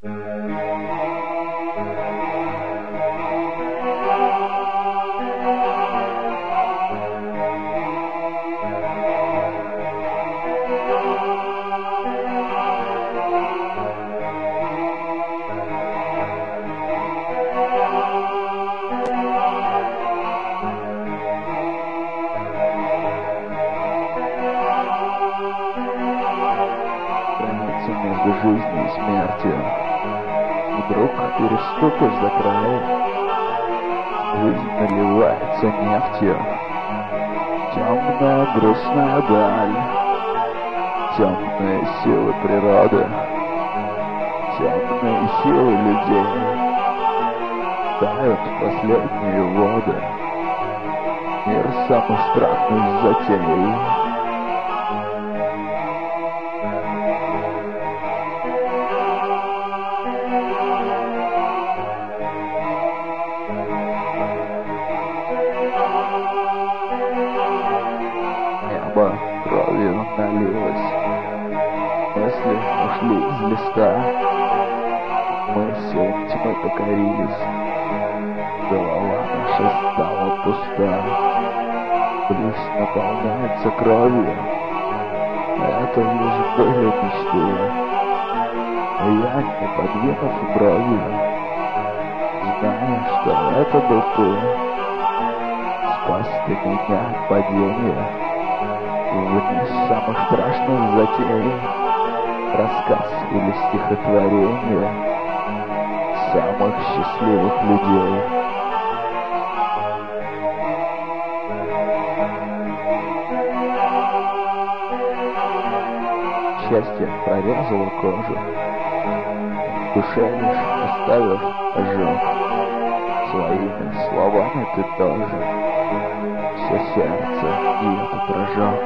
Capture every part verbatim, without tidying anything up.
Между жизнью и смертью вдруг переступишь за край, жизнь наливается нефтью, темная грустная даль, темные силы природы, темные силы людей тают в последние воды, мир самых странных затей. Небо кровью налилось, мысли ушли из листа, мы силам тьмы покорились, голова наша стала пуста, плюс наполняется кровью, это лишь были мечты, я, не подвинув бровью, знаю, что это был ты, спас ты меня от падения вниз самых страшных затей, рассказ или стихотворение самых счастливых людей. Счастье прорезало кожу, в душе лишь оставив ожог, своими словами ты тоже все сердце и этот рожок.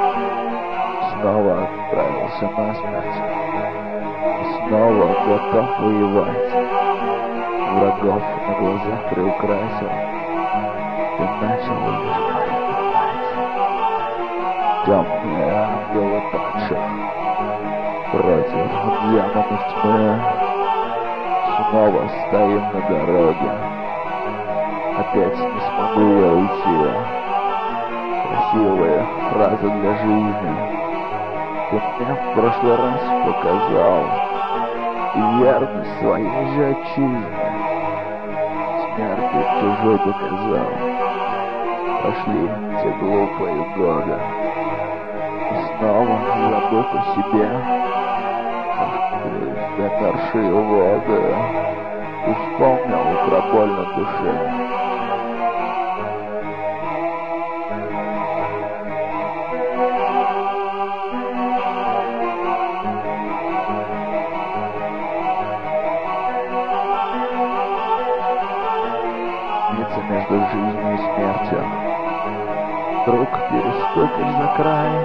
Снова отправился насмерть, и снова готов воевать, врагов на глазах приукрасил, ты начал лишь погибать. Темные ангелы падших против демонов тьмы, снова стоим на дороге, опять не смогу я уйти. Красивые фразы для жизни ты мне в прошлый раз показал, и верность своей же отчизне смерти чужой доказал. Пошли те глупые годы, и снова забыв о себе, замерзшие воды, и вспомнил про боль на душе. Между жизнью и смертью вдруг переступишь за край,